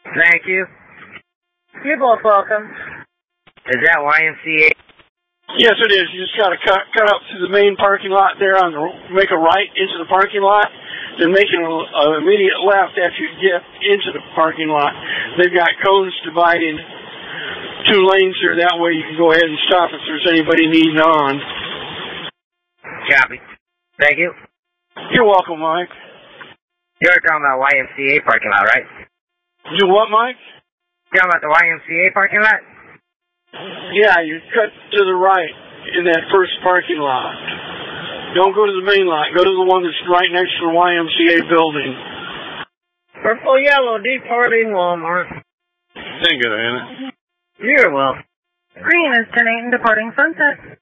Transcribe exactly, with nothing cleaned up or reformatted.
Thank you. You're both welcome. Is that Y M C A? Yes, it is. You just got to cut cut up to the main parking lot there on the make a right into the parking lot, then make an uh, immediate left after you get into the parking lot. They've got cones dividing two lanes here. That way you can go ahead and stop if there's anybody needing on. Copy. Thank you. You're welcome, Mike. You're talking about Y M C A parking lot, right? Do what, Mike? You're talking about the Y M C A parking lot? Yeah, you cut to the right in that first parking lot. Don't go to the main lot. Go to the one that's right next to the Y M C A building. Purple yellow departing Walmart. Thank you, Anna. You're welcome. Green is ten eight and departing Sunset.